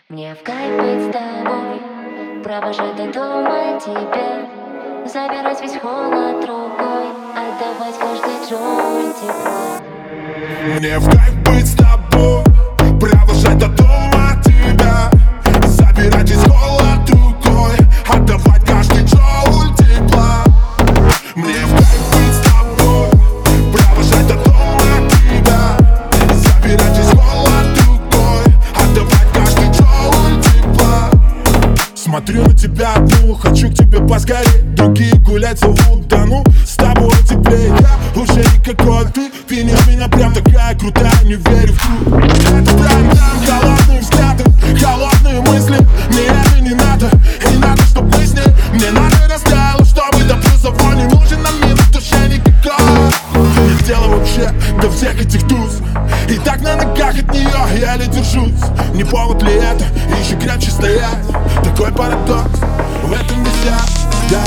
Мне в кайф быть с тобой, провожать до дома тебя, забирать весь холод рукой, отдавать каждый джоуль тепла. Мне в кайф быть с тобой, провожать до дома тебя, забирать весь холод рукой, отдавать каждый джоуль тепла. Мне в кайф быть с тобой, провожать до дома тебя, забирать весь холод рукой, отдавать каждый джоуль тепла. Смотрю на тебя одну, хочу к тебе поскорей. Другие гулять зовут, да ну, с тобой теплее. Я уже никакой, ты пинишь меня прям такая крутая, не верю в труд. Это прайм-тайм, холодные взгляды, холодные мысли. Мне это не надо, и надо, чтоб мы с ней. Мне надо растаяло, чтобы до плюсовой не нужен нам минус в душе никакой. Нет дела вообще до всех этих туз, и так на ногах от нее я еле держусь. Не повод ли это еще крепче стоять? Такой парадокс, в этом весь я.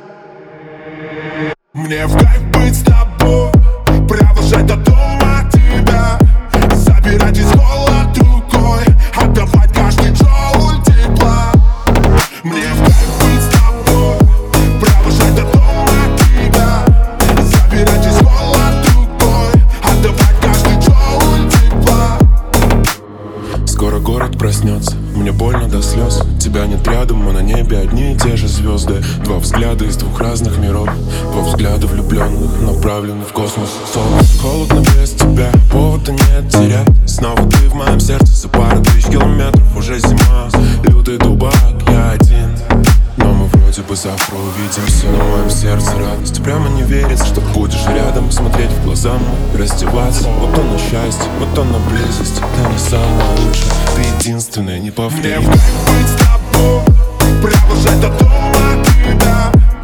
Мне в кайф быть с тобой, провожать до дома тебя, забирать весь холод рукой, отдавать каждый джоуль тепла. Мне в кайф быть с тобой, провожать до дома тебя, забирать весь холод рукой, отдавать каждый джоуль тепла. Скоро город проснется, мне больно до слез. Тебя нет рядом, а на небе одни и те же звезды. Два взгляда из двух разных миров, два взгляда влюбленных, направлены в космос. Солнце холодно без тебя, повода нет терять. Снова ты в моем сердце, за пару тысяч километров. Уже зима, лютый дубак, я один, но мы вроде бы завтра увидимся. Но в моем сердце радость, прямо не верится, что будешь рядом, смотреть в глаза мне, раздеваться. Вот оно счастье, вот оно близость. Ты не самая лучшая, ты единственная, не повторимая. Мне в кайф быть с тобой, провожать до дома тебя,